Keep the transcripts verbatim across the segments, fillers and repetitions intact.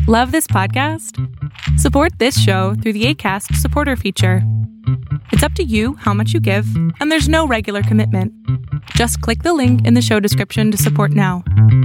Love this podcast? Support this show through the Acast supporter feature. It's up to you how much you give, and there's no regular commitment. Just click the link in the show description to support now.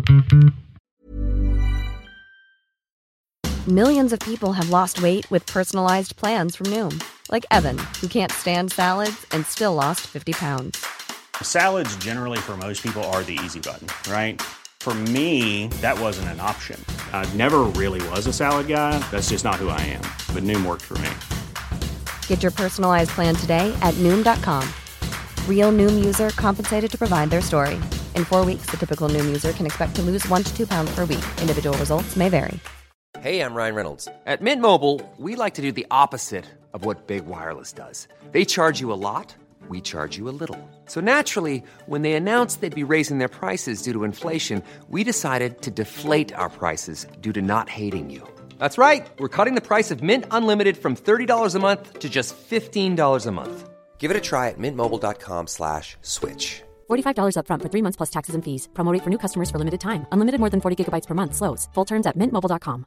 Millions of people have lost weight with personalized plans from Noom. Like Evan, who can't stand salads and still lost fifty pounds. Salads generally for most people are the easy button, right? For me, that wasn't an option. I never really was a salad guy. That's just not who I am. But Noom worked for me. Get your personalized plan today at Noom dot com. Real Noom user compensated to provide their story. In four weeks, the typical Noom user can expect to lose one to two pounds per week. Individual results may vary. Hey, I'm Ryan Reynolds. At Mint Mobile, we like to do the opposite of what Big Wireless does. They charge you a lot. We charge you a little. So naturally, when they announced they'd be raising their prices due to inflation, we decided to deflate our prices due to not hating you. That's right. We're cutting the price of Mint Unlimited from thirty dollars a month to just fifteen dollars a month. Give it a try at mintmobile.com slash switch. forty-five dollars up front for three months plus taxes and fees. Promo rate for new customers for limited time. Unlimited more than forty gigabytes per month. Slows full terms at mint mobile dot com.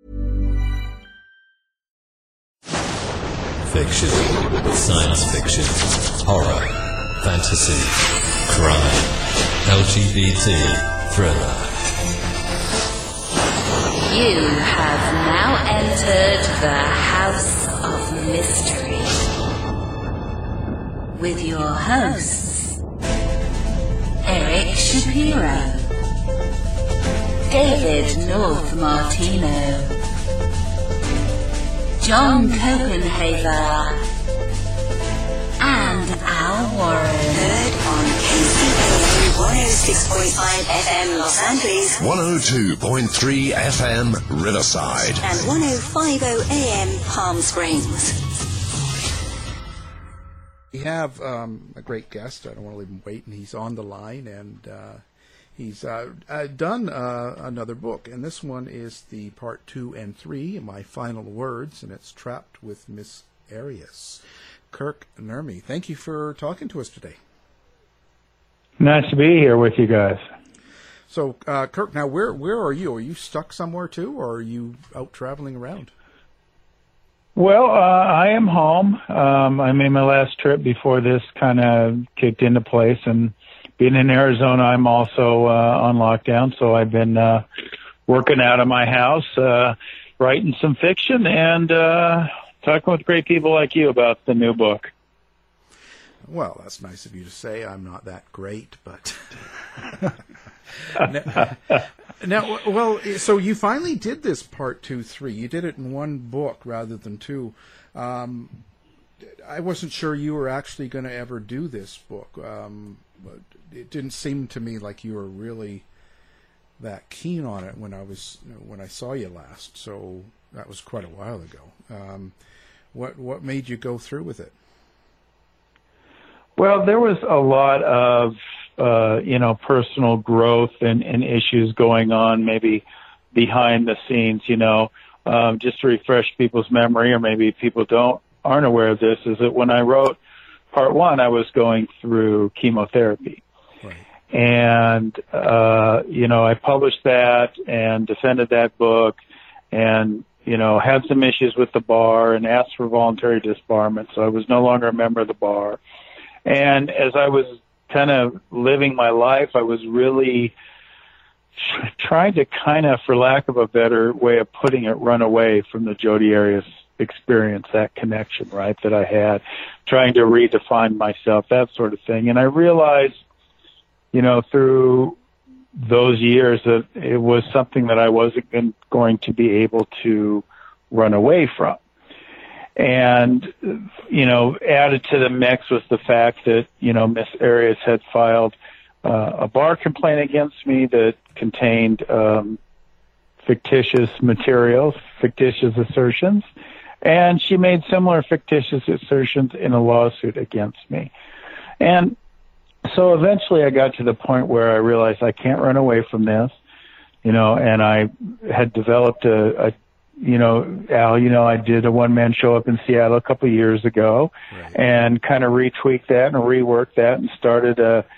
Fiction, science fiction, horror, fantasy, crime, L G B T, thriller. You have now entered the House of Mystery with your hosts, Eric Shapiro, David North Martino, John Copenhaver, and Al Warren. Heard on K C P one oh six point five F M Los Angeles, one oh two point three F M Riverside, and ten fifty A M Palm Springs. We have um, a great guest. I don't want to leave him waiting. He's on the line, and uh, he's uh, uh, done uh, another book, and this one is the part two and three, My Final Words, and it's Trapped with Miss Arias. Kirk Nurmi, thank you for talking to us today. Nice to be here with you guys. So, uh, Kirk, now where where are you? Are you stuck somewhere too, or are you out traveling around? Well, uh, I am home. Um, I made my last trip before this kind of kicked into place, and being in Arizona, I'm also uh, on lockdown, so I've been uh, working out of my house, uh, writing some fiction, and uh, talking with great people like you about the new book. Well, that's nice of you to say. I'm not that great, but... now, now, well, so you finally did this part two, three. You did it in one book rather than two. Um, I wasn't sure you were actually going to ever do this book. Um, but it didn't seem to me like you were really that keen on it when I was when I saw you last. So that was quite a while ago. Um, what what made you go through with it? Well, there was a lot of, uh, you know, personal growth and, and issues going on, maybe behind the scenes, you know, um, just to refresh people's memory, or maybe people don't aren't aware of this, is that when I wrote part one, I was going through chemotherapy. Right. And, uh, you know, I published that and defended that book and, you know, had some issues with the bar and asked for voluntary disbarment. So I was no longer a member of the bar. And as I was kind of living my life, I was really trying to kind of, for lack of a better way of putting it, run away from the Jodi Arias experience, that connection, right, that I had, trying to redefine myself, that sort of thing. And I realized, you know, through those years that it was something that I wasn't going to be able to run away from. And, you know, added to the mix was the fact that, you know, Miss Arias had filed uh, a bar complaint against me that contained um, fictitious materials, fictitious assertions, and she made similar fictitious assertions in a lawsuit against me. And so eventually I got to the point where I realized I can't run away from this, you know, and I had developed a, a you know, Al, you know, I did a one-man show up in Seattle a couple of years ago, right, and kind of retweaked that and reworked that and started a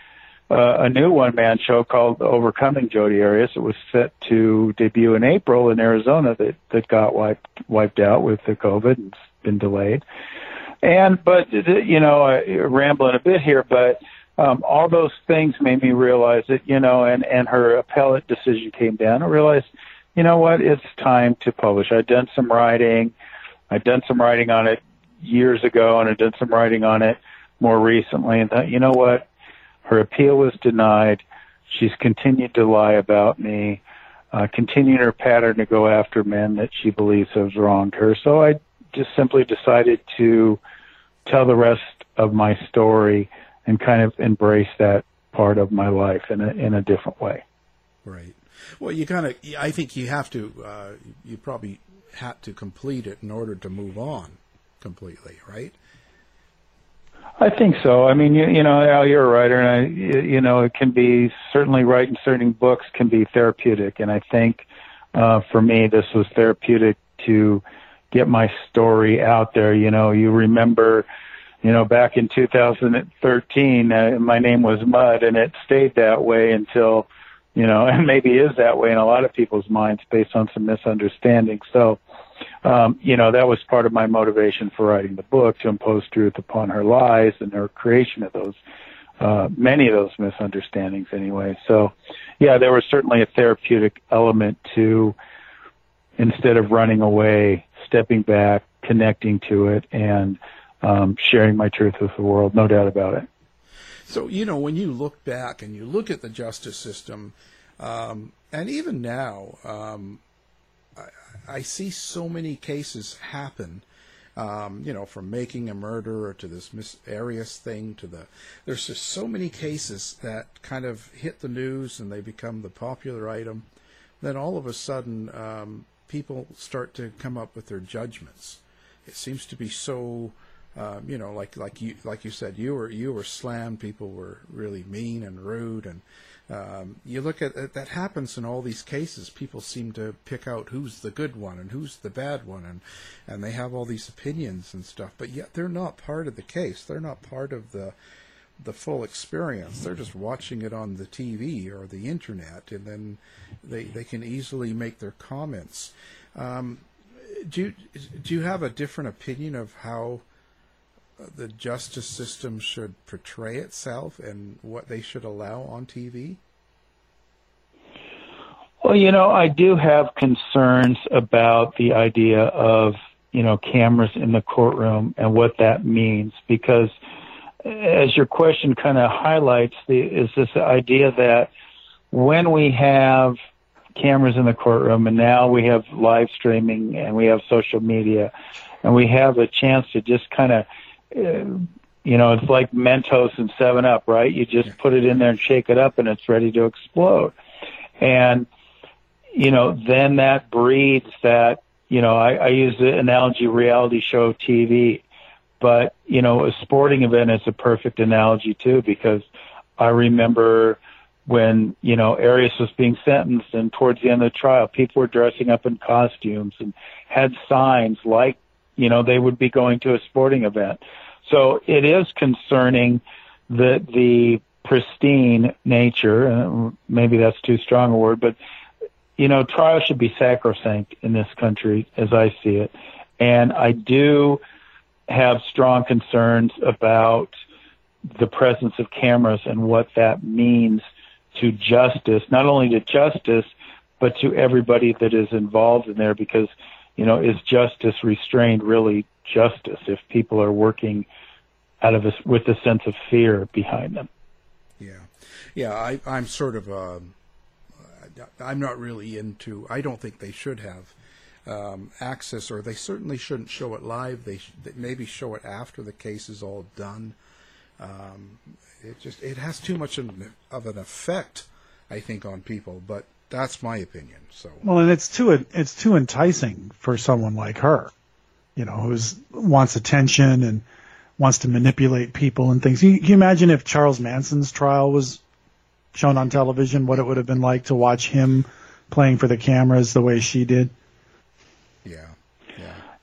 uh, a new one-man show called Overcoming Jodi Arias. It was set to debut in April in Arizona that, that got wiped, wiped out with the COVID and it's been delayed. And, but, you know, I, rambling a bit here, but um, all those things made me realize that, you know, and, and her appellate decision came down. I realized, you know what, it's time to publish. I'd done some writing. I'd done some writing on it years ago, and I'd done some writing on it more recently. And thought, you know what, her appeal was denied. She's continued to lie about me, uh, continuing her pattern to go after men that she believes have wronged her. So I just simply decided to tell the rest of my story and kind of embrace that part of my life in a, in a different way. Right. Well, you kind of, I think you have to, uh, you probably had to complete it in order to move on completely, right? I think so. I mean, you, you know, Al, you're a writer, and I, you know, it can be, certainly writing certain books can be therapeutic, and I think uh, for me this was therapeutic to get my story out there. You know, you remember, you know, back in two thousand thirteen, uh, my name was Mud, and it stayed that way until, you know, and maybe is that way in a lot of people's minds based on some misunderstanding. So, um, you know, that was part of my motivation for writing the book, to impose truth upon her lies and her creation of those, uh, many of those misunderstandings anyway. So, yeah, there was certainly a therapeutic element to, instead of running away, stepping back, connecting to it, and um, sharing my truth with the world, no doubt about it. So, you know, when you look back and you look at the justice system, um, and even now, um, I, I see so many cases happen, um, you know, from making a murderer to this Miss Arias thing to the, there's just so many cases that kind of hit the news and they become the popular item. Then all of a sudden, um, people start to come up with their judgments. It seems to be so... Um, you know, like like you like you said, you were you were slammed. People were really mean and rude, and um, you look at that happens in all these cases. People seem to pick out who's the good one and who's the bad one, and and they have all these opinions and stuff. But yet they're not part of the case. They're not part of the the full experience. They're just watching it on the T V or the internet, and then they they can easily make their comments. Um, do you, do you have a different opinion of how the justice system should portray itself and what they should allow on T V? Well, you know, I do have concerns about the idea of, you know, cameras in the courtroom and what that means, because as your question kind of highlights, the, is this idea that when we have cameras in the courtroom and now we have live streaming and we have social media and we have a chance to just kind of, you know, it's like Mentos and seven up, right? You just put it in there and shake it up and it's ready to explode. And, you know, then that breeds that, you know, I, I use the analogy reality show T V, but, you know, a sporting event is a perfect analogy too, because I remember when, you know, Arias was being sentenced and towards the end of the trial, people were dressing up in costumes and had signs like, you know, they would be going to a sporting event. So it is concerning that the pristine nature, uh, maybe that's too strong a word, but, you know, trial should be sacrosanct in this country as I see it. And I do have strong concerns about the presence of cameras and what that means to justice, not only to justice, but to everybody that is involved in there, because, you know, is justice restrained really justice if people are working out of a, with a sense of fear behind them? Yeah, yeah. I, I'm sort of, um, I'm not really into. I don't think they should have um, access, or they certainly shouldn't show it live. They, sh- they maybe show it after the case is all done. Um, it just it has too much of an effect, I think, on people. But that's my opinion. So well, and it's too it's too enticing for someone like her, you know, who's wants attention and wants to manipulate people and things. Can you, can you imagine if Charles Manson's trial was shown on television, what it would have been like to watch him playing for the cameras the way she did? Yeah, yeah.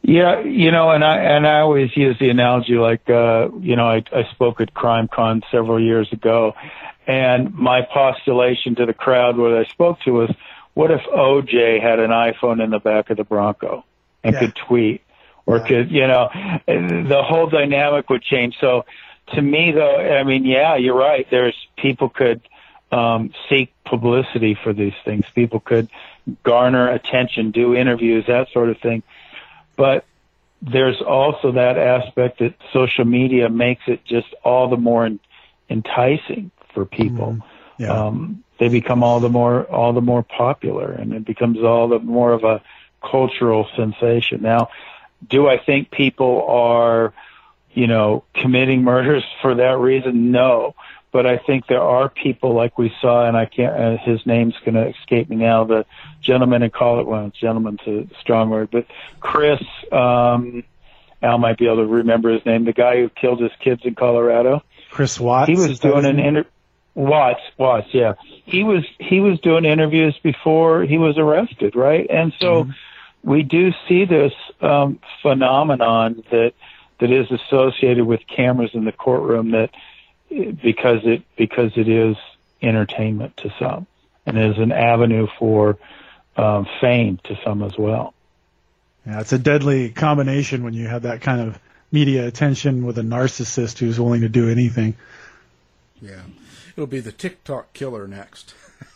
Yeah, you know, and I and I always use the analogy like, uh, you know, I, I spoke at CrimeCon several years ago, and my postulation to the crowd, what I spoke to was, what if O J had an iPhone in the back of the Bronco and yeah. could tweet, or yeah. could, you know, the whole dynamic would change. So to me, though, I mean, yeah, you're right. There's people could um, seek publicity for these things. People could garner attention, do interviews, that sort of thing. But there's also that aspect that social media makes it just all the more enticing for people. Mm, yeah. Um, they become all the more all the more popular, and it becomes all the more of a cultural sensation. Now, do I think people are, you know, committing murders for that reason? No. But I think there are people like we saw, and I can't, uh, his name's going to escape me now, the gentleman in Colorado, well, gentleman's a strong word, but Chris, um, Al might be able to remember his name, the guy who killed his kids in Colorado. Chris Watts? He was doing an inter- Watts, Watts, yeah. He was, he was doing interviews before he was arrested, right? And so mm-hmm. we do see this, um, phenomenon that, that is associated with cameras in the courtroom that, because it because it is entertainment to some, and is an avenue for um, fame to some as well. Yeah, it's a deadly combination when you have that kind of media attention with a narcissist who's willing to do anything. Yeah, it'll be the TikTok killer next.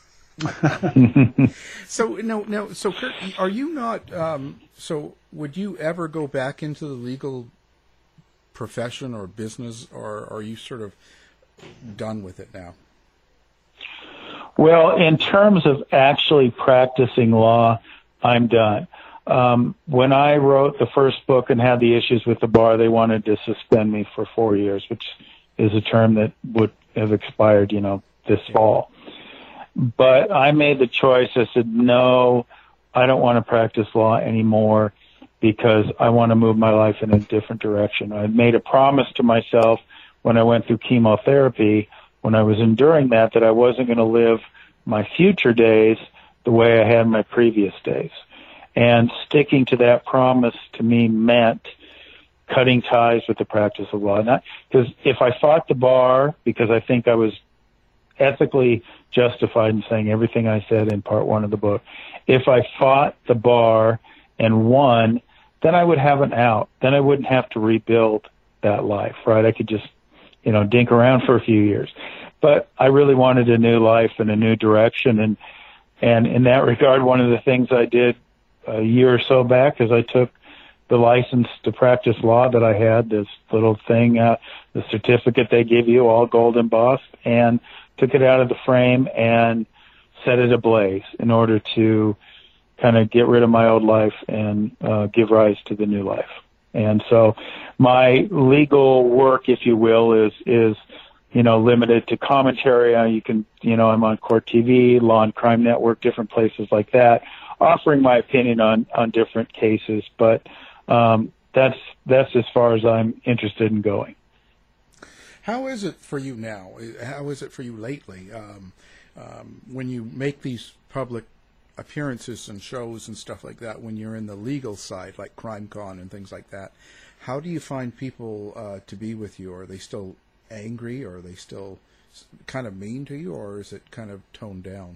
so no, no. So Kurt, are you not? Um, so would you ever go back into the legal profession or business, or are you sort of done with it now? Well, in terms of actually practicing law, I'm done. Um, when I wrote the first book and had the issues with the bar, they wanted to suspend me for four years, which is a term that would have expired, you know, this fall. But I made the choice. I said, no, I don't want to practice law anymore because I want to move my life in a different direction. I made a promise to myself when I went through chemotherapy, when I was enduring that, that I wasn't going to live my future days the way I had my previous days. And sticking to that promise to me meant cutting ties with the practice of law. Because if I fought the bar, because I think I was ethically justified in saying everything I said in part one of the book, if I fought the bar and won, then I would have an out. Then I wouldn't have to rebuild that life, right? I could just, you know, dink around for a few years. But I really wanted a new life and a new direction. And, and in that regard, one of the things I did a year or so back is I took the license to practice law that I had, this little thing, uh, the certificate they give you, all gold embossed, and took it out of the frame and set it ablaze in order to kind of get rid of my old life and uh, give rise to the new life. And so my legal work, if you will, is, is, you know, limited to commentary. Uh, you can, you know, I'm on Court T V, Law and Crime Network, different places like that, offering my opinion on, on different cases. But um, that's, that's as far as I'm interested in going. How is it for you now? How is it for you lately? Um, um, when you make these public appearances and shows and stuff like that, when you're in the legal side, like CrimeCon and things like that, how do you find people uh, to be with you? Are they still angry, or are they still kind of mean to you, or is it kind of toned down?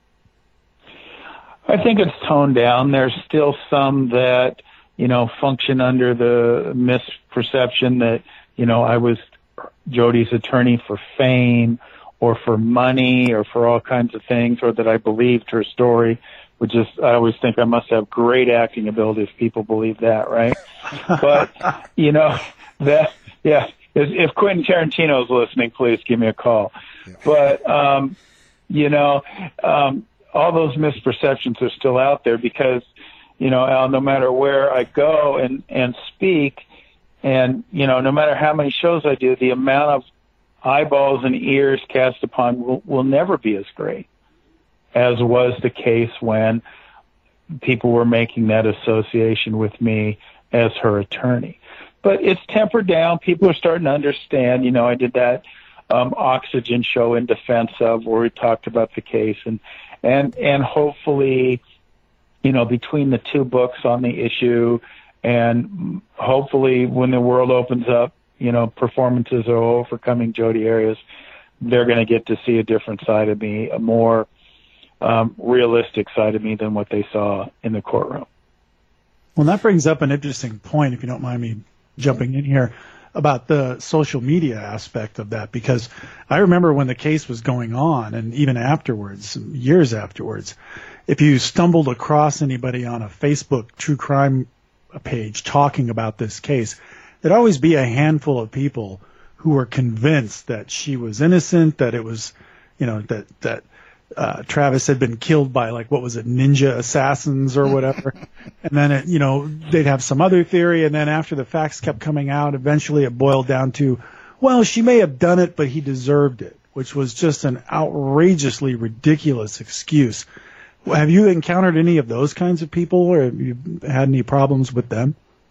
I think it's toned down. There's still some that, you know, function under the misperception that, you know, I was Jody's attorney for fame or for money or for all kinds of things, or that I believed her story, which is, I always think I must have great acting ability if people believe that, right? But, you know, that, yeah, if, if Quentin Tarantino's listening, please give me a call. Yeah. But, um, you know, um, all those misperceptions are still out there because, you know, Al, no matter where I go and, and speak, and, you know, no matter how many shows I do, the amount of eyeballs and ears cast upon will, will never be as great as was the case when people were making that association with me as her attorney. But it's tempered down. People are starting to understand. You know, I did that um, Oxygen show in defense of, where we talked about the case, and and and hopefully, you know, between the two books on the issue And hopefully when the world opens up, you know, performances are overcoming Jodi Arias, they're going to get to see a different side of me, a more um, realistic side of me than what they saw in the courtroom. Well, that brings up an interesting point, if you don't mind me jumping in here, about the social media aspect of that, because I remember when the case was going on, and even afterwards, years afterwards, if you stumbled across anybody on a Facebook true crime page talking about this case, there'd always be a handful of people who were convinced that she was innocent, that it was, you know, that that uh, Travis had been killed by, like, what was it, ninja assassins or whatever. And then, it, you know, they'd have some other theory, and then after the facts kept coming out, eventually it boiled down to, well, she may have done it, but he deserved it, which was just an outrageously ridiculous excuse. Have you encountered any of those kinds of people, or have you had any problems with them?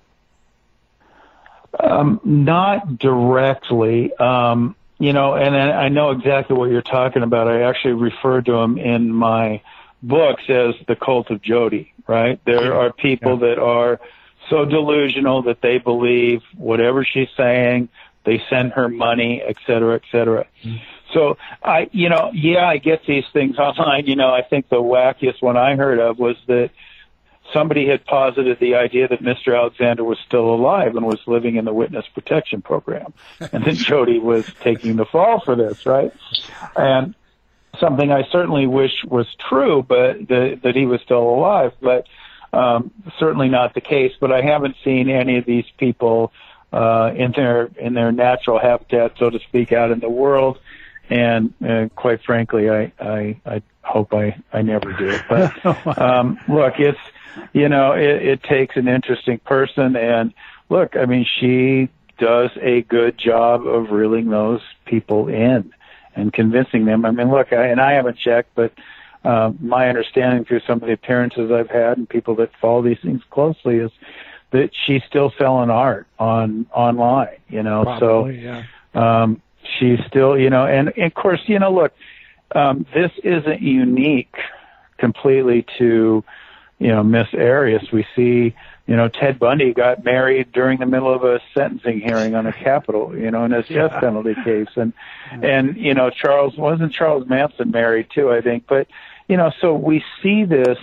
Um, not directly, um, you know, and I know exactly what you're talking about. I actually refer to them in my books as the cult of Jodi, right? There are people yeah. that are so delusional that they believe whatever she's saying, they send her money, et cetera, et cetera. Mm-hmm. So I, you know, yeah, I get these things online. You know, I think the wackiest one I heard of was that somebody had posited the idea that Mister Alexander was still alive and was living in the witness protection program. And then Jodi was taking the fall for this, right? And something I certainly wish was true, but the, that he was still alive, but um, certainly not the case. But I haven't seen any of these people uh, in their in their natural habitat, so to speak, out in the world. And uh, quite frankly, I, I, I hope I, I never do. But um, look, it's, you know, it, it takes an interesting person. And look, I mean, she does a good job of reeling those people in and convincing them. I mean, look, I, and I haven't checked, but uh, my understanding through some of the appearances I've had and people that follow these things closely is that she's still selling art on online, you know. Probably, so yeah. um, she's still, you know, and, and of course, you know, look, um, this isn't unique completely to, you know, Miss Arias. We see, you know, Ted Bundy got married during the middle of a sentencing hearing on a Capitol, you know, in his death penalty case. And, and, you know, Charles, wasn't Charles Manson married too, I think. But, you know, so we see this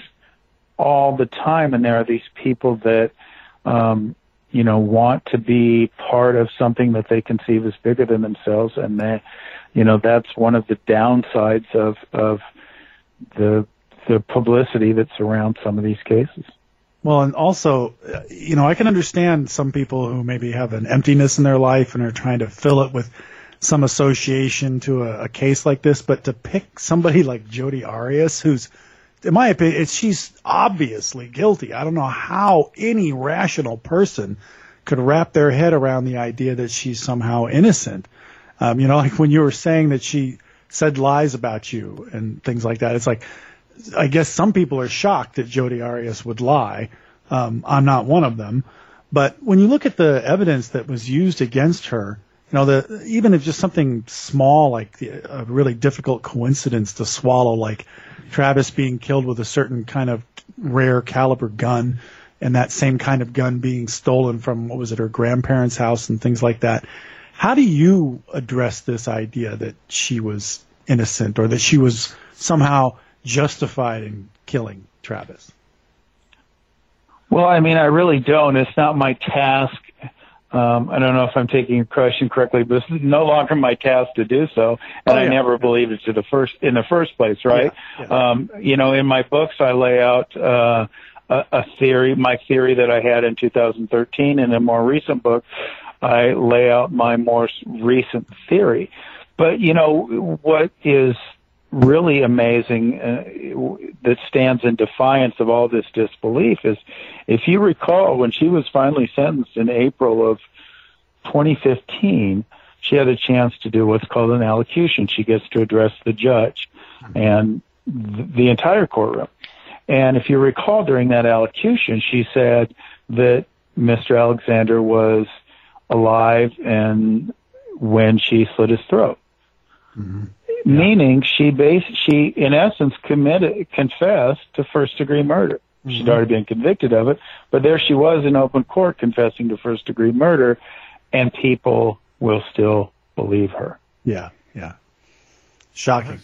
all the time, and there are these people that, um, you know, want to be part of something that they conceive as bigger than themselves. And they, you know, that's one of the downsides of, of the, the publicity that surrounds some of these cases. Well, and also, you know, I can understand some people who maybe have an emptiness in their life and are trying to fill it with some association to a, a case like this, but to pick somebody like Jodi Arias, who's, in my opinion, it's, she's obviously guilty. I don't know how any rational person could wrap their head around the idea that she's somehow innocent. Um, you know, like when you were saying that she said lies about you and things like that, it's like, I guess some people are shocked that Jodi Arias would lie. Um, I'm not one of them. But when you look at the evidence that was used against her, you know, the, even if just something small, like the, a really difficult coincidence to swallow, like Travis being killed with a certain kind of rare caliber gun, and that same kind of gun being stolen from, what was it, her grandparents' house and things like that. How do you address this idea that she was innocent, or that she was somehow justified in killing Travis? Well, I mean, I really don't. It's not my task. Um, I don't know if I'm taking your question correctly, but it's no longer my task to do so. And oh, yeah. I never believed it to the first, in the first place, right? Yeah, yeah. Um, you know, in my books, I lay out, uh, a, a theory, my theory that I had in two thousand thirteen. In a more recent book, I lay out my more recent theory. But, you know, what is really amazing uh, that stands in defiance of all this disbelief is, if you recall, when she was finally sentenced in April of twenty fifteen, she had a chance to do what's called an allocution. She gets to address the judge and th- the entire courtroom. And if you recall, during that allocution, she said that Mister Alexander was alive and when she slit his throat. Mm-hmm. Yeah. Meaning she bas- she in essence committed confessed to first degree murder. Mm-hmm. She'd already been convicted of it. But there she was in open court confessing to first-degree murder, and people will still believe her. Yeah, yeah. Shocking.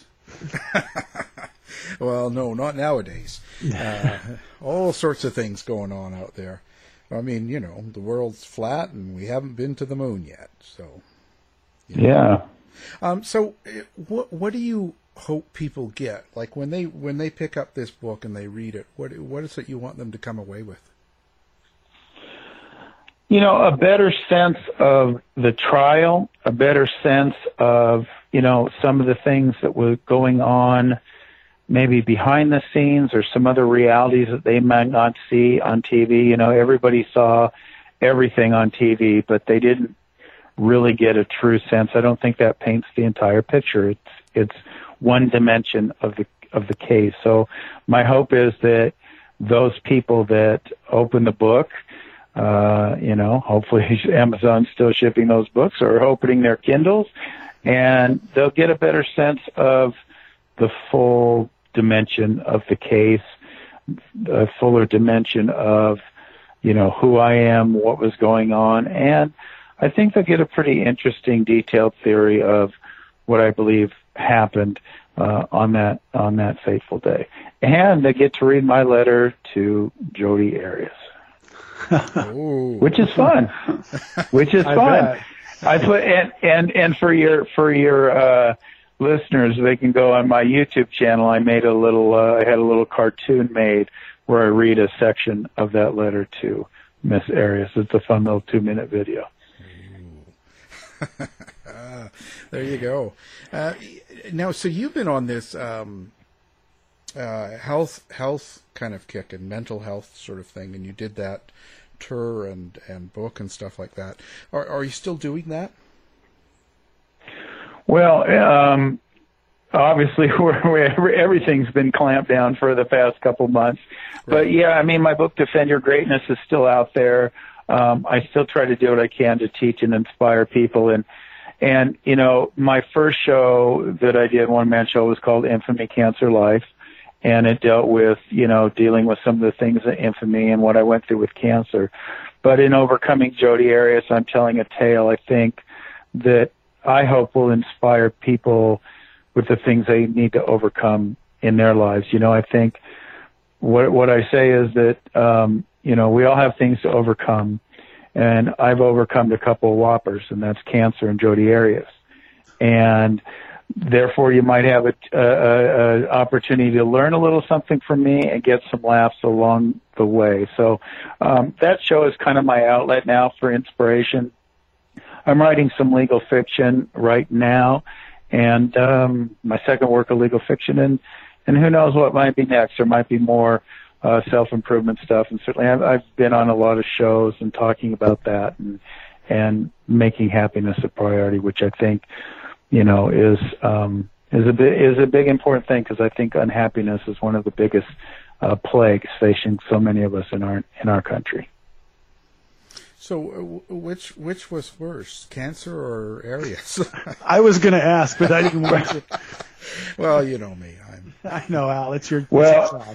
Well, no, not nowadays. Uh, all sorts of things going on out there. I mean, you know, the world's flat and we haven't been to the moon yet. So, you know. Yeah. Um, so, what what do you hope people get? Like when they when they pick up this book and they read it, what what is it you want them to come away with? You know, a better sense of the trial, a better sense of, you know, some of the things that were going on maybe behind the scenes or some other realities that they might not see on T V. You know, everybody saw everything on T V, but they didn't really get a true sense. I don't think that paints the entire picture. It's it's one dimension of the of the case. So my hope is that those people that open the book, uh, you know, hopefully Amazon's still shipping those books or opening their Kindles, and they'll get a better sense of the full dimension of the case, a fuller dimension of, you know, who I am, what was going on, and I think they'll get a pretty interesting, detailed theory of what I believe happened uh, on that on that fateful day, and they get to read my letter to Jodi Arias, which is fun. Which is I fun. bet. I put and and and for your for your. Uh, listeners, they can go on my YouTube channel. I made a little, uh, I had a little cartoon made where I read a section of that letter to Miss Arias. It's a fun little two minute video. uh, there you go. Uh, now, so you've been on this, um, uh, health, health kind of kick and mental health sort of thing, and you did that tour and, and book and stuff like that. Are, are you still doing that? Well, um, obviously, we're, we're, everything's been clamped down for the past couple months. Right. But, yeah, I mean, my book, Defend Your Greatness, is still out there. Um, I still try to do what I can to teach and inspire people. And, and you know, my first show that I did, one-man show, was called Infamy Cancer Life. And it dealt with, you know, dealing with some of the things of infamy and what I went through with cancer. But in Overcoming Jodi Arias, I'm telling a tale, I think, that I hope will inspire people with the things they need to overcome in their lives. You know, I think what what I say is that, um, you know, we all have things to overcome, and I've overcome a couple of whoppers, and that's cancer and Jodi Arias. And therefore, you might have a, a, a opportunity to learn a little something from me and get some laughs along the way. So um, that show is kind of my outlet now for inspiration. I'm writing some legal fiction right now, and um, my second work of legal fiction, and, and who knows what might be next. There might be more uh, self-improvement stuff, and certainly I've, I've been on a lot of shows and talking about that and and making happiness a priority, which I think, you know, is um, is a bit, is a big important thing, because I think unhappiness is one of the biggest uh, plagues facing so many of us in our in our country. So, uh, which which was worse, cancer or Arias? I was going to ask, but I didn't want to. Well, you know me. I'm... I know, Al. It's your well.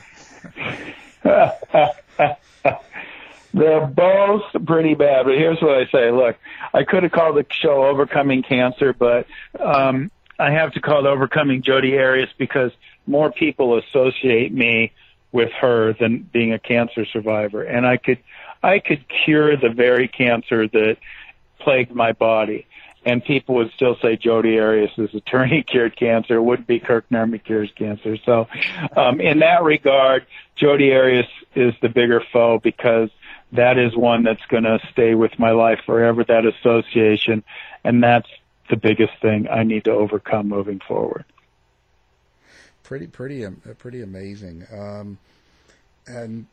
They're both pretty bad, but here's what I say. Look, I could have called the show Overcoming Cancer, but um, I have to call it Overcoming Jodi Arias because more people associate me with her than being a cancer survivor, and I could. I could cure the very cancer that plagued my body, and people would still say Jodi Arias' attorney cured cancer. It wouldn't be Kirk Nerman cures cancer. So um, in that regard, Jodi Arias is the bigger foe, because that is one that's going to stay with my life forever, that association, and that's the biggest thing I need to overcome moving forward. Pretty, pretty, pretty amazing. Um, and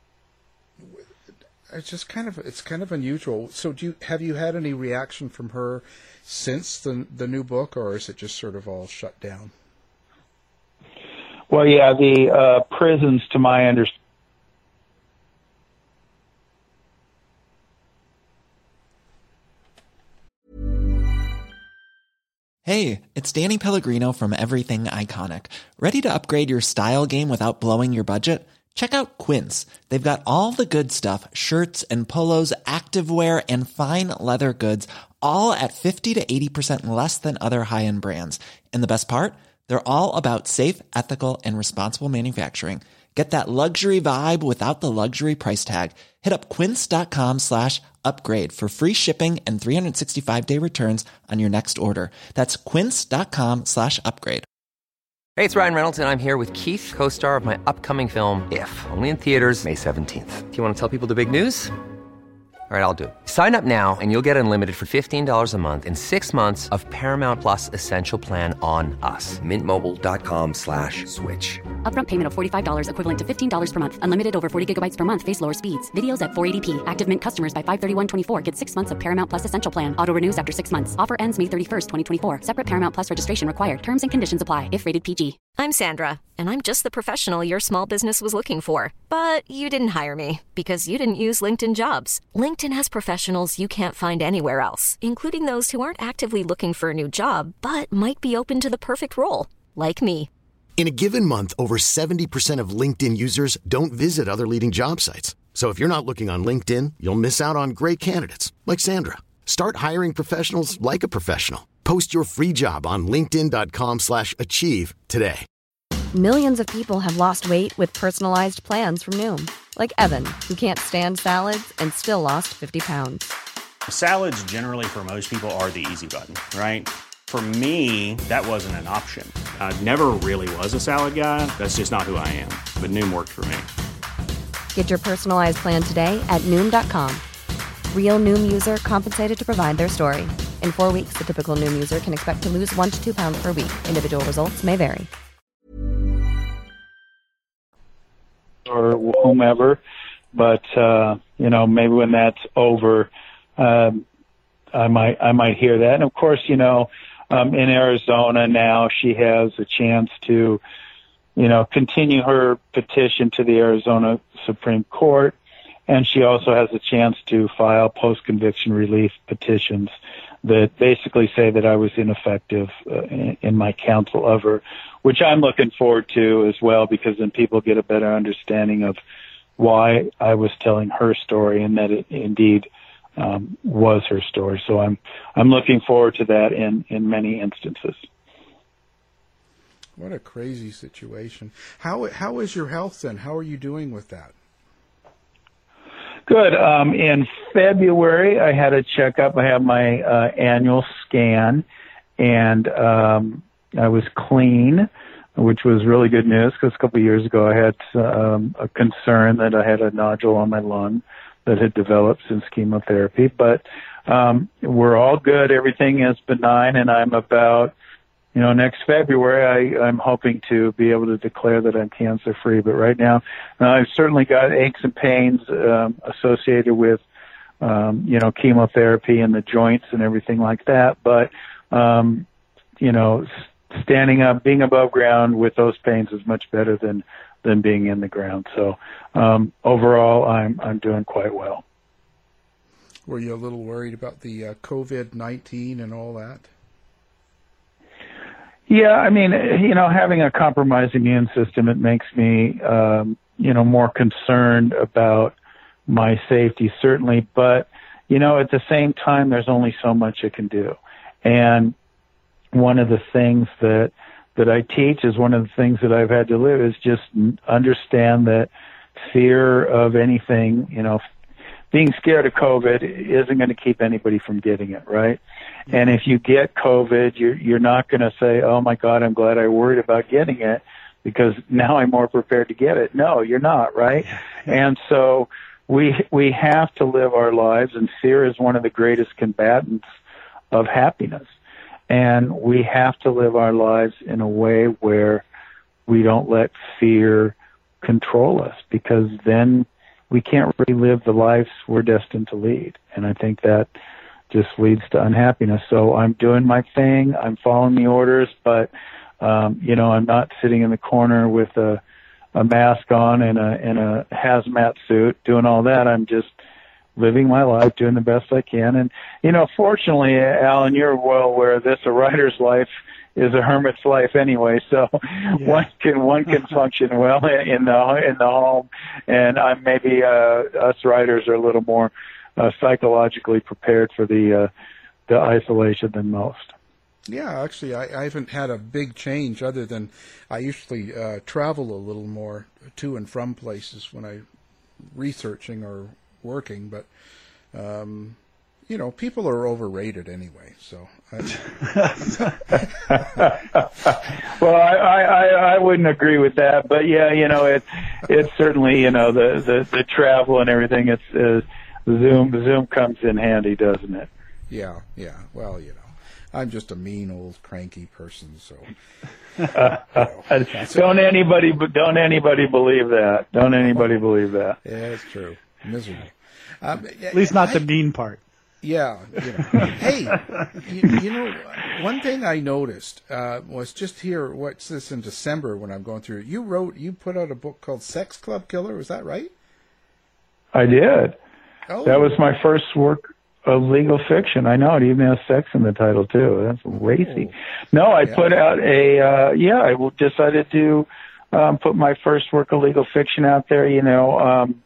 it's just kind of it's kind of unusual. So, do you have you had any reaction from her since the the new book, or is it just sort of all shut down? Well, yeah, the uh, prisons, to my understanding. Hey, it's Danny Pellegrino from Everything Iconic. Ready to upgrade your style game without blowing your budget? Check out Quince. They've got all the good stuff, shirts and polos, activewear, and fine leather goods, all at fifty to eighty percent less than other high-end brands. And the best part? They're all about safe, ethical, and responsible manufacturing. Get that luxury vibe without the luxury price tag. Hit up quince.com slash upgrade for free shipping and three sixty-five day returns on your next order. That's quince.com slash upgrade. Hey, it's Ryan Reynolds, and I'm here with Keith, co-star of my upcoming film, If, only in theaters May seventeenth. Do you want to tell people the big news? All right, I'll do it. Sign up now and you'll get unlimited for fifteen dollars a month and six months of Paramount Plus Essential Plan on us. Mint Mobile dot com slash switch. Upfront payment of forty-five dollars equivalent to fifteen dollars per month. Unlimited over forty gigabytes per month. Face lower speeds. Videos at four eighty p. Active Mint customers by five thirty-one twenty-four get six months of Paramount Plus Essential Plan. Auto renews after six months. Offer ends May thirty-first, twenty twenty-four. Separate Paramount Plus registration required. Terms and conditions apply if rated P G. I'm Sandra, and I'm just the professional your small business was looking for. But you didn't hire me because you didn't use LinkedIn Jobs. LinkedIn has professionals you can't find anywhere else, including those who aren't actively looking for a new job, but might be open to the perfect role, like me. In a given month, over seventy percent of LinkedIn users don't visit other leading job sites. So if you're not looking on LinkedIn, you'll miss out on great candidates like Sandra. Start hiring professionals like a professional. Post your free job on linkedin dot com slash achieve today. Millions of people have lost weight with personalized plans from Noom. Like Evan, who can't stand salads and still lost fifty pounds. Salads generally for most people are the easy button, right? For me, that wasn't an option. I never really was a salad guy. That's just not who I am. But Noom worked for me. Get your personalized plan today at Noom dot com. Real Noom user compensated to provide their story. In four weeks, the typical Noom user can expect to lose one to two pounds per week. Individual results may vary. Or whomever, but uh, you know, maybe when that's over, um, I might I might hear that. And of course, you know, um, in Arizona now, she has a chance to, you know, continue her petition to the Arizona Supreme Court. And she also has a chance to file post-conviction relief petitions that basically say that I was ineffective uh, in, in my counsel of her, which I'm looking forward to as well, because then people get a better understanding of why I was telling her story and that it indeed um, was her story. So I'm I'm looking forward to that in, in many instances. What a crazy situation. How how is your health then? How are you doing with that? Good. Um, in February, I had a checkup. I had my uh, annual scan, and um, I was clean, which was really good news because a couple of years ago I had um, a concern that I had a nodule on my lung that had developed since chemotherapy. But um, we're all good. Everything is benign, and I'm about, you know, next February, I, I'm hoping to be able to declare that I'm cancer-free. But right now, uh, I've certainly got aches and pains um, associated with, um, you know, chemotherapy and the joints and everything like that. But, um, you know, standing up, being above ground with those pains is much better than, than being in the ground. So um, overall, I'm I'm doing quite well. Were you a little worried about the uh, COVID nineteen and all that? Yeah, I mean, you know, having a compromised immune system, it makes me, um, you know, more concerned about my safety, certainly. But, you know, at the same time, there's only so much it can do. And one of the things that that I teach is one of the things that I've had to live is just understand that fear of anything, you know, being scared of COVID isn't going to keep anybody from getting it, right? Mm-hmm. And if you get COVID, you're, you're not going to say, oh, my God, I'm glad I worried about getting it because now I'm more prepared to get it. No, you're not, right? And so we we have to live our lives, and fear is one of the greatest combatants of happiness. And we have to live our lives in a way where we don't let fear control us, because then we can't really live the lives we're destined to lead. And I think that just leads to unhappiness. So I'm doing my thing. I'm following the orders, but, um, you know, I'm not sitting in the corner with a, a mask on and a, and a hazmat suit doing all that. I'm just living my life, doing the best I can. And, you know, fortunately, Alan, you're well aware of this, a writer's life is a hermit's life anyway. So yeah. one can one can function well in the in the home, and I'm maybe uh, us writers are a little more uh, psychologically prepared for the uh, the isolation than most. Yeah, actually, I, I haven't had a big change other than I usually uh, travel a little more to and from places when I'm researching or working, but, um, you know, people are overrated anyway, so. I... well, I, I, I wouldn't agree with that, but yeah, you know, it, it's certainly, you know, the, the, the travel and everything, it's, uh, Zoom, Zoom comes in handy, doesn't it? Yeah, yeah, well, you know. I'm just a mean old cranky person, so. Uh, you know, don't anybody, don't anybody believe that. Don't anybody believe that. Yeah, it's true. Miserable. Um, At least not I, the mean part. Yeah. You know. Hey, you, you know, one thing I noticed uh, was just here. What's this in December when I'm going through it? You wrote, you put out a book called Sex Club Killer. Was that right? I did. Oh. That was my first work. Of legal fiction. I know it even has sex in the title too. That's crazy. Oh. No, I yeah. put out a uh yeah, I decided to um put my first work of legal fiction out there, you know. Um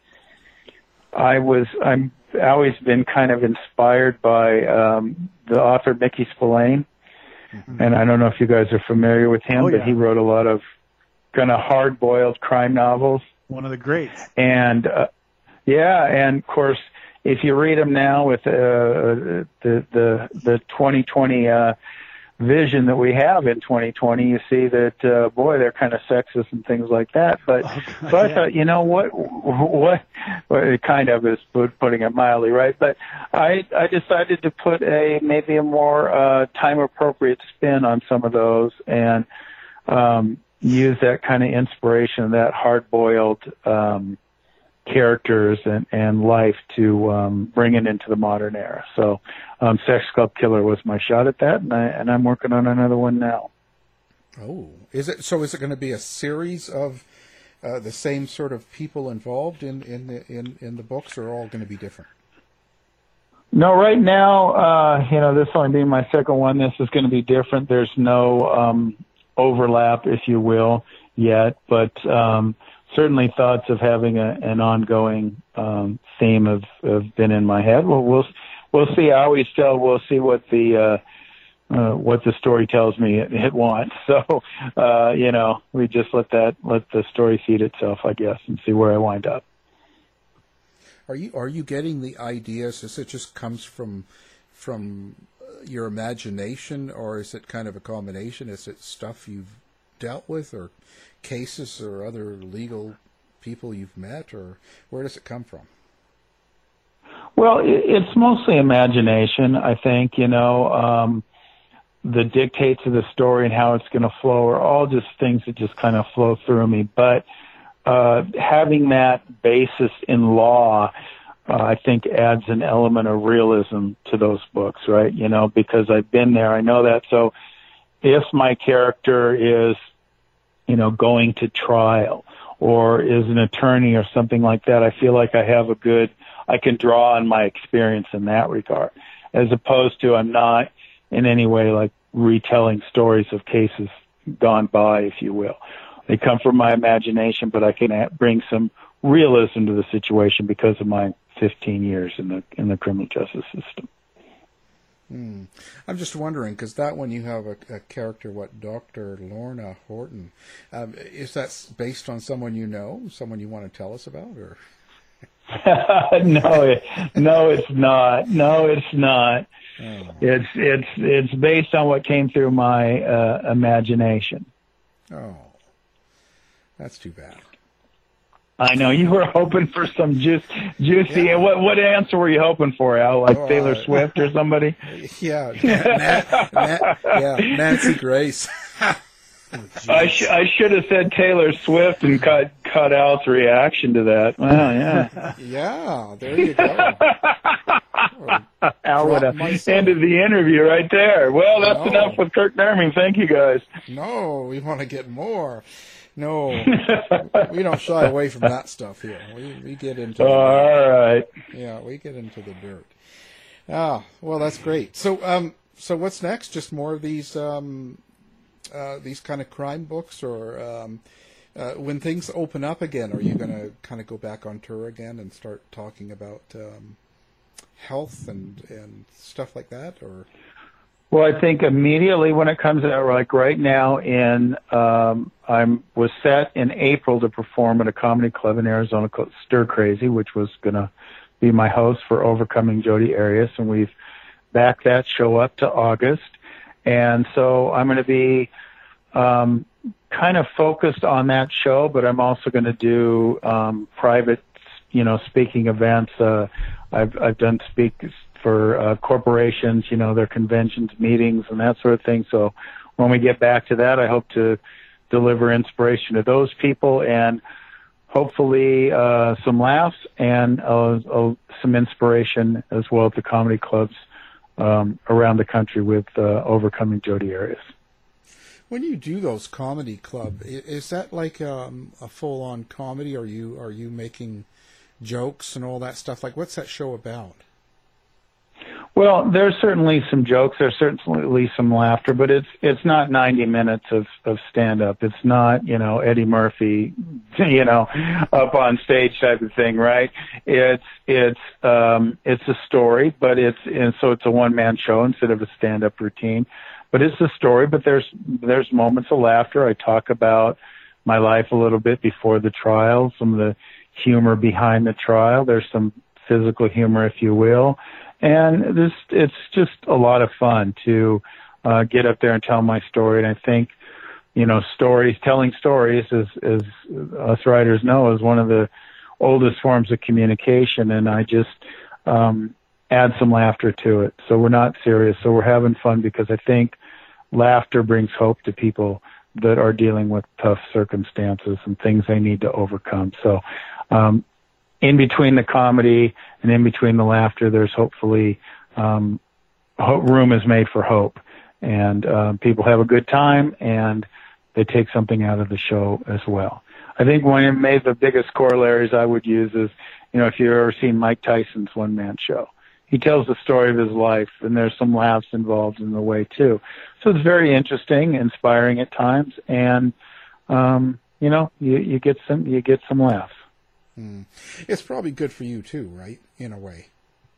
I was I'm always been kind of inspired by um the author Mickey Spillane. Mm-hmm. And I don't know if you guys are familiar with him, oh, yeah. but he wrote a lot of kind of hard-boiled crime novels. One of the greats. And uh, yeah, and of course if you read them now with uh, the the the twenty twenty uh, vision that we have in twenty twenty, you see that uh, boy, they're kind of sexist and things like that. But oh, God, so I yeah. thought, you know what, what, what it kind of is putting it mildly, right? But I I decided to put a maybe a more uh, time appropriate spin on some of those and um, use that kind of inspiration, that hard boiled. Um, characters and, and life to um, bring it into the modern era. So um, Sex Club Killer was my shot at that, and, I, and I'm working on another one now. Oh, is it? So is it going to be a series of uh, the same sort of people involved in, in, the, in, in the books, or all going to be different? No, right now, uh, you know, this only being my second one, this is going to be different. There's no um, overlap, if you will, yet, but um, certainly thoughts of having a, an ongoing um, theme have, have been in my head. Well, we'll we'll see. I always tell we'll see what the uh, uh, what the story tells me it, it wants. So uh, you know, we just let that let the story feed itself, I guess, and see where I wind up. Are you are you getting the ideas? Is it just comes from from your imagination, or is it kind of a combination? Is it stuff you've dealt with, or cases or other legal people you've met, or where does it come from? Well, it's mostly imagination, I think. You know, um, the dictates of the story and how it's going to flow are all just things that just kind of flow through me. But uh, having that basis in law, uh, I think adds an element of realism to those books, right? You know, because I've been there, I know that. So if my character is, you know, going to trial or is an attorney or something like that, I feel like I have a good, I can draw on my experience in that regard, as opposed to I'm not in any way like retelling stories of cases gone by, if you will. They come from my imagination, but I can bring some realism to the situation because of my fifteen years in the in the criminal justice system. Hmm. I'm just wondering, because that one you have a, a character, what, Doctor Lorna Horton. Um, is that based on someone you know, someone you want to tell us about, or? no, it, no, it's not. No, it's not. Oh. It's it's it's based on what came through my uh, imagination. Oh, that's too bad. I know you were hoping for some juice, juicy. Yeah. What what answer were you hoping for, Al? Like oh, Taylor uh, Swift or somebody? Yeah, Nat, Nat, yeah, Nancy Grace. oh, I sh- I should have said Taylor Swift and cut cut Al's reaction to that. Well, yeah. Yeah, there you go. Oh, Al would have ended the interview right there. Well, that's no. enough with Kirk Darming. Thank you, guys. No, we want to get more. No, we don't shy away from that stuff here. We we get into the all dirt. Right. Yeah, we get into the dirt. Ah, well, that's great. So, um, so what's next? Just more of these um, uh, these kind of crime books, or um, uh, when things open up again, are you going to kind of go back on tour again and start talking about um, health and, and stuff like that, or? Well, I think immediately when it comes out, like right now in, um, I'm was set in April to perform at a comedy club in Arizona called Stir Crazy, which was going to be my host for Overcoming Jodi Arias, and we've backed that show up to August. And so I'm going to be um, kind of focused on that show, but I'm also going to do um, private, you know, speaking events. Uh, I've I've done speak for uh, corporations, you know, their conventions, meetings, and that sort of thing. So when we get back to that, I hope to deliver inspiration to those people and hopefully uh, some laughs and uh, uh, some inspiration as well at the comedy clubs um, around the country with uh, Overcoming Jodi Arias. When you do those comedy club, is that like um, a full-on comedy? Are you are you making jokes and all that stuff? Like, what's that show about? Well, there's certainly some jokes. There's certainly some laughter, but it's it's not ninety minutes of, of stand-up. It's not, you know, Eddie Murphy, you know, up on stage type of thing, right? It's it's um, it's a story, but it's and so it's a one-man show instead of a stand-up routine. But it's a story. But there's there's moments of laughter. I talk about my life a little bit before the trial, some of the humor behind the trial. There's some physical humor, if you will. And this, it's just a lot of fun to uh, get up there and tell my story. And I think, you know, stories, telling stories, as, as us writers know, is one of the oldest forms of communication. And I just um, add some laughter to it. So we're not serious. So we're having fun because I think laughter brings hope to people that are dealing with tough circumstances and things they need to overcome. So, um, in between the comedy and in between the laughter, there's hopefully um, room is made for hope, and uh, people have a good time and they take something out of the show as well. I think one of the biggest corollaries I would use is, you know, if you've ever seen Mike Tyson's one-man show, he tells the story of his life, and there's some laughs involved in the way too. So it's very interesting, inspiring at times, and um, you know, you, you get some you get some laughs. Hmm. It's probably good for you too, right? In a way.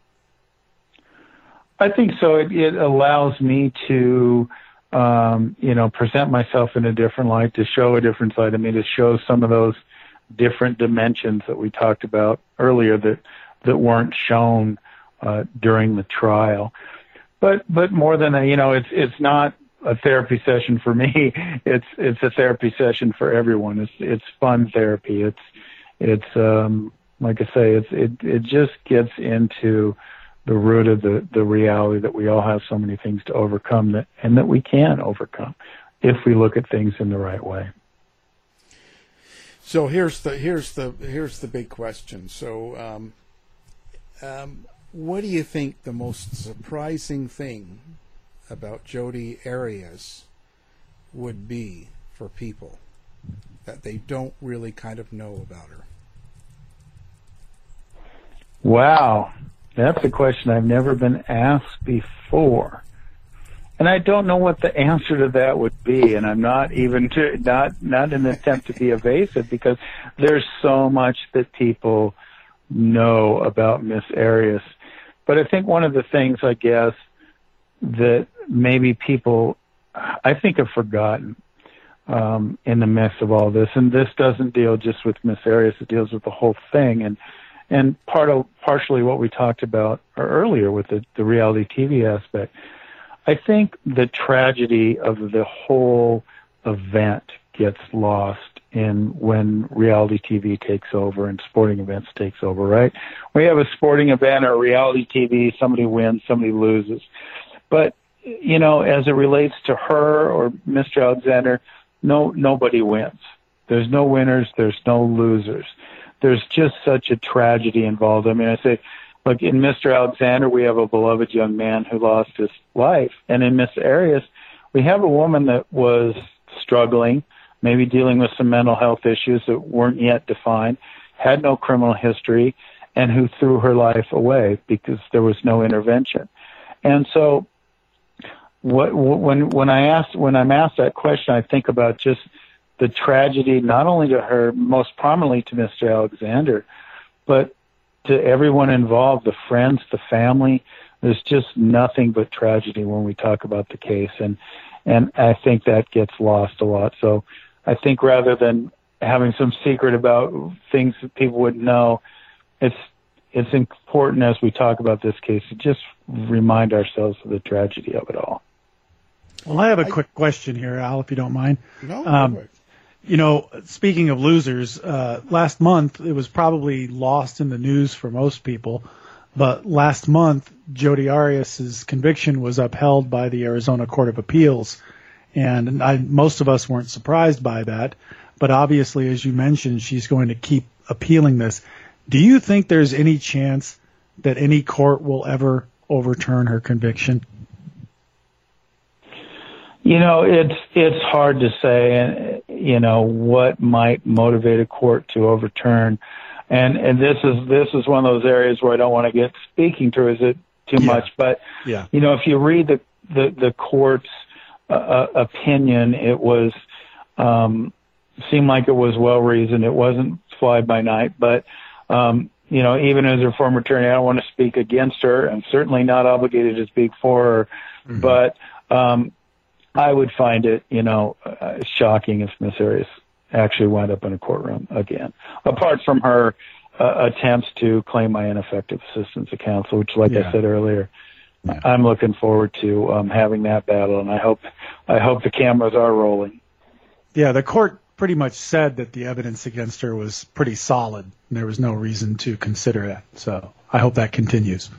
I think so. It, it allows me to, um, you know, present myself in a different light, to show a different side of me, to show some of those different dimensions that we talked about earlier that that weren't shown uh, during the trial. But but more than that, you know, it's it's not a therapy session for me. It's it's a therapy session for everyone. It's it's fun therapy. It's It's um, like I say, it's it it just gets into the root of the, the reality that we all have so many things to overcome, that and that we can overcome if we look at things in the right way. So here's the here's the here's the big question. So, um, um, what do you think the most surprising thing about Jodi Arias would be for people that they don't really kind of know about her? Wow, that's a question I've never been asked before, and I don't know what the answer to that would be. And I'm not even to, not not in an attempt to be evasive, because there's so much that people know about Miss Arias. But I think one of the things, I guess, that maybe people, I think, have forgotten um, in the midst of all this, and this doesn't deal just with Miss Arias; it deals with the whole thing. And And part of, partially what we talked about earlier with the, the reality T V aspect, I think the tragedy of the whole event gets lost in when reality T V takes over and sporting events takes over, right? We have a sporting event or reality T V, somebody wins, somebody loses. But, you know, as it relates to her or Mister Alexander, no, nobody wins. There's no winners, there's no losers. There's just such a tragedy involved. I mean, I say, look, in Mister Alexander, we have a beloved young man who lost his life. And in Miss Arias, we have a woman that was struggling, maybe dealing with some mental health issues that weren't yet defined, had no criminal history, and who threw her life away because there was no intervention. And so what, when when I asked when I'm asked that question, I think about just the tragedy, not only to her, most prominently to Mister Alexander, but to everyone involved, the friends, the family. There's just nothing but tragedy when we talk about the case, and and I think that gets lost a lot. So I think rather than having some secret about things that people would know, it's it's important as we talk about this case to just remind ourselves of the tragedy of it all. Well, I have a I, quick question here, Al, if you don't mind. No, um, no You know, speaking of losers, uh, last month it was probably lost in the news for most people, but last month Jodi Arias' conviction was upheld by the Arizona Court of Appeals, and I, most of us weren't surprised by that. But obviously, as you mentioned, she's going to keep appealing this. Do you think there's any chance that any court will ever overturn her conviction? You know, it's it's hard to say, and you know what might motivate a court to overturn, and and this is this is one of those areas where I don't want to get speaking to is it too yeah. much, but yeah. you know, if you read the the, the court's uh, opinion, it was um, seemed like it was well reasoned. It wasn't fly by night, but um, you know, even as a former attorney, I don't want to speak against her. I'm certainly not obligated to speak for her, mm-hmm. but um, I would find it, you know, uh, shocking if Miss Arias actually wound up in a courtroom again. Apart from her uh, attempts to claim my ineffective assistance of counsel, which, like yeah. I said earlier, yeah. I'm looking forward to um, having that battle, and I hope I hope the cameras are rolling. Yeah, the court pretty much said that the evidence against her was pretty solid, and there was no reason to consider that. So I hope that continues.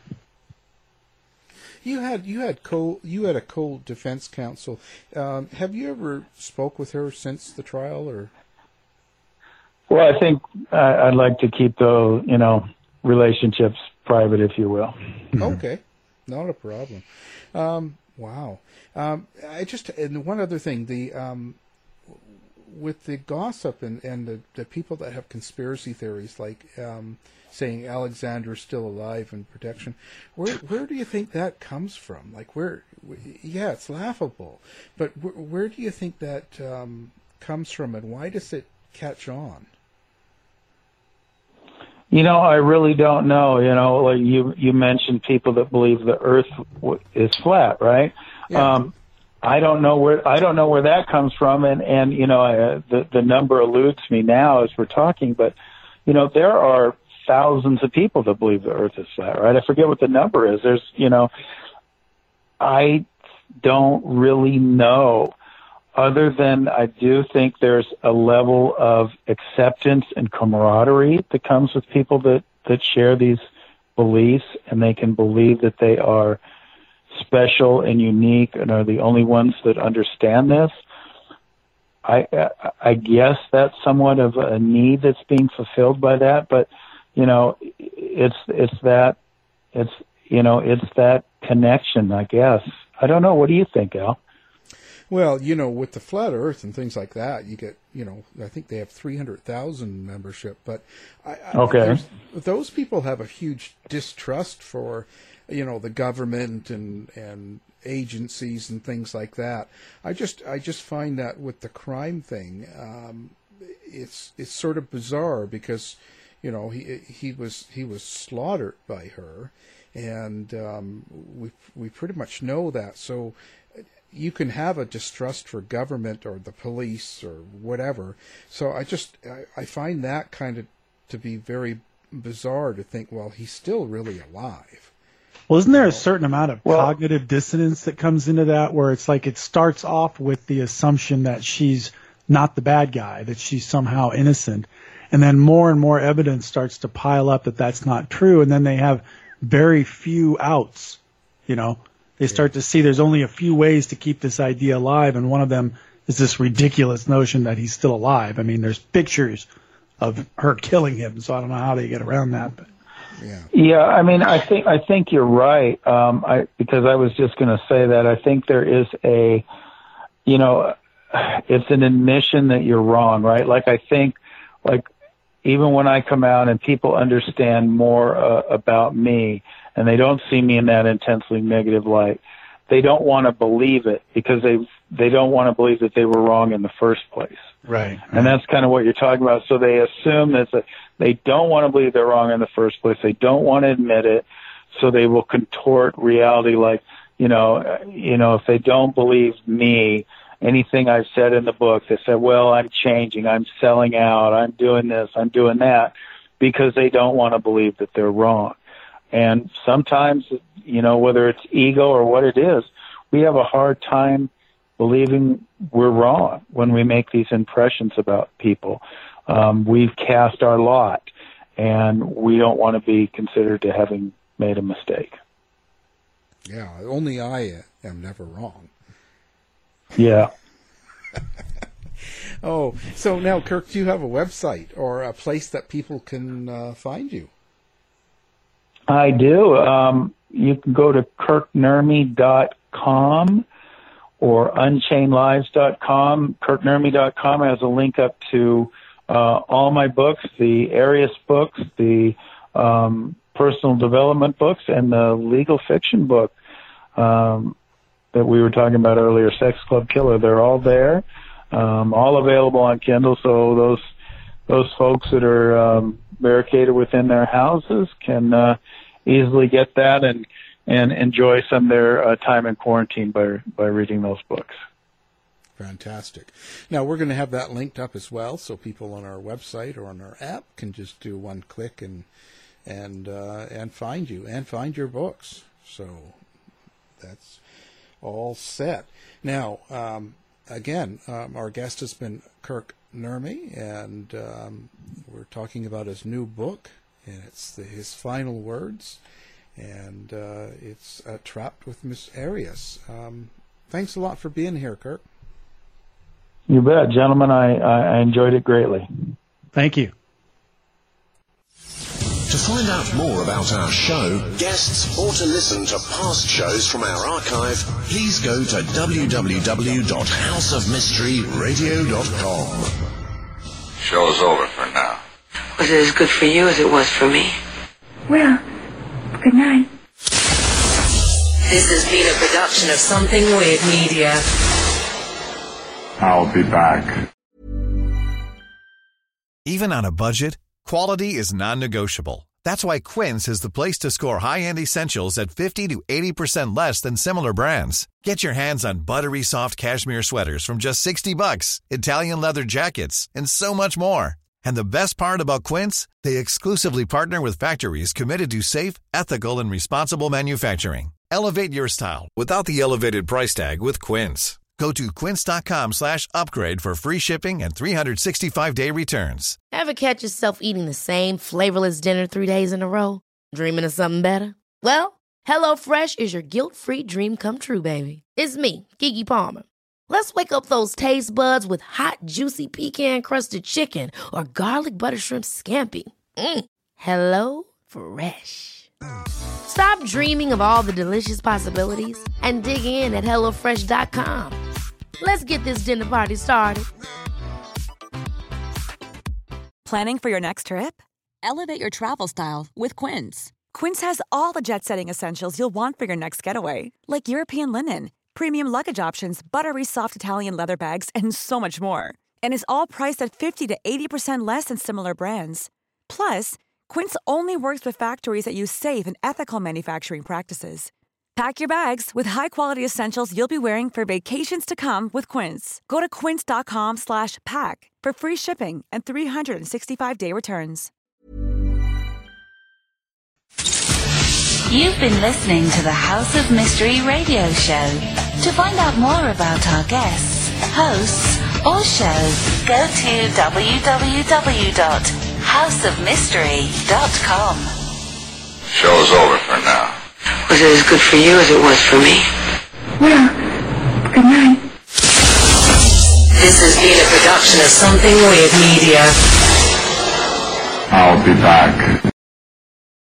You had you had co you had a co-defense counsel. Um, have you ever spoke with her since the trial, or? Well, I think I, I'd like to keep those, you know, relationships private, if you will. Okay, not a problem. Um, wow. Um, I just and one other thing, the um, with the gossip and and the, the people that have conspiracy theories, like um, saying Alexander's still alive and protection, where where do you think that comes from? Like where? Yeah, it's laughable, but where, where do you think that um, comes from, and why does it catch on? You know, I really don't know. You know, like you you mentioned people that believe the Earth w- is flat, right? Yeah. Um, I don't know where I don't know where that comes from, and and you know, I, the the number eludes me now as we're talking, but you know, there are thousands of people that believe the Earth is flat, right? I forget what the number is. There's, you know, I don't really know. Other than I do think there's a level of acceptance and camaraderie that comes with people that, that share these beliefs, and they can believe that they are special and unique and are the only ones that understand this. I, I guess that's somewhat of a need that's being fulfilled by that, but you know, it's it's that it's you know it's that connection, I guess. I don't know. What do you think, Al? Well, you know, with the flat Earth and things like that, you get, you know, I think they have three hundred thousand membership, but I, okay. I, those people have a huge distrust for, you know, the government and and agencies and things like that. I just I just find that with the crime thing, um, it's it's sort of bizarre because, you know, he he was he was slaughtered by her, and um, we we pretty much know that. So you can have a distrust for government or the police or whatever. So I just I, I find that kind of to be very bizarre to think, well, he's still really alive. Well, isn't there a certain amount of well, cognitive dissonance that comes into that, where it's like it starts off with the assumption that she's not the bad guy, that she's somehow innocent, and then more and more evidence starts to pile up that that's not true, and then they have very few outs, you know. They start to see there's only a few ways to keep this idea alive, and one of them is this ridiculous notion that he's still alive. I mean, there's pictures of her killing him, so I don't know how they get around that. But. Yeah. Yeah, I mean, I think I think you're right. Um, I because I was just going to say that I think there is a, you know, it's an admission that you're wrong, right? Like I think, like even when I come out and people understand more uh, about me, and they don't see me in that intensely negative light, they don't want to believe it because they they don't want to believe that they were wrong in the first place. Right. And that's kind of what you're talking about. So they assume that the, they don't want to believe they're wrong in the first place. They don't want to admit it. So they will contort reality like, you know, you know, if they don't believe me, anything I've said in the book, they say, well, I'm changing, I'm selling out, I'm doing this, I'm doing that, because they don't want to believe that they're wrong. And sometimes, you know, whether it's ego or what it is, we have a hard time believing we're wrong when we make these impressions about people. Um, we've cast our lot, and we don't want to be considered to having made a mistake. Yeah, only I am never wrong. Yeah. Oh, so now, Kirk, do you have a website or a place that people can uh, find you? I do. Um, you can go to kirk nurmi dot com or unchained lives dot com. kirk nurmi dot com has a link up to uh, all my books, the Arius books, the um, personal development books, and the legal fiction book um, that we were talking about earlier, Sex Club Killer. They're all there, um, all available on Kindle, so those those folks that are um, barricaded within their houses can uh, easily get that and and enjoy some of their uh, time in quarantine by by reading those books. Fantastic. Now, we're going to have that linked up as well, so people on our website or on our app can just do one click and and uh, and find you and find your books. So that's all set. Now, um, again, um, our guest has been Kirk Nurmi, and um, we're talking about his new book, and it's the, his final words, and uh, it's uh, Trapped with Miss Arius. Um, thanks a lot for being here, Kirk. You bet, gentlemen. I, I enjoyed it greatly. Thank you. To find out more about our show, guests, or to listen to past shows from our archive, please go to w w w dot house of mystery radio dot com. Show's over for now. Was it as good for you as it was for me? Well, good night. This has been a production of Something Weird Media. I'll be back. Even on a budget, quality is non-negotiable. That's why Quince is the place to score high-end essentials at fifty to eighty percent less than similar brands. Get your hands on buttery soft cashmere sweaters from just sixty bucks, Italian leather jackets, and so much more. And the best part about Quince, they exclusively partner with factories committed to safe, ethical, and responsible manufacturing. Elevate your style without the elevated price tag with Quince. Go to quince.com slash upgrade for free shipping and three sixty-five day returns. Ever catch yourself eating the same flavorless dinner three days in a row? Dreaming of something better? Well, HelloFresh is your guilt-free dream come true, baby. It's me, Keke Palmer. Let's wake up those taste buds with hot, juicy pecan-crusted chicken or garlic butter shrimp scampi. Mm. Hello Fresh. Stop dreaming of all the delicious possibilities and dig in at hello fresh dot com. Let's get this dinner party started. Planning for your next trip? Elevate your travel style with Quince. Quince has all the jet-setting essentials you'll want for your next getaway, like European linen, premium luggage options, buttery soft Italian leather bags, and so much more. And is all priced at fifty to eighty percent less than similar brands. Plus, Quince only works with factories that use safe and ethical manufacturing practices. Pack your bags with high-quality essentials you'll be wearing for vacations to come with Quince. Go to quince.com slash pack for free shipping and three sixty-five day returns. You've been listening to the House of Mystery radio show. To find out more about our guests, hosts, or shows, go to w w w dot house of mystery dot com. Show's over for now. Was it as good for you as it was for me? Well, good night. This has been a production of Something Weird Media. I'll be back.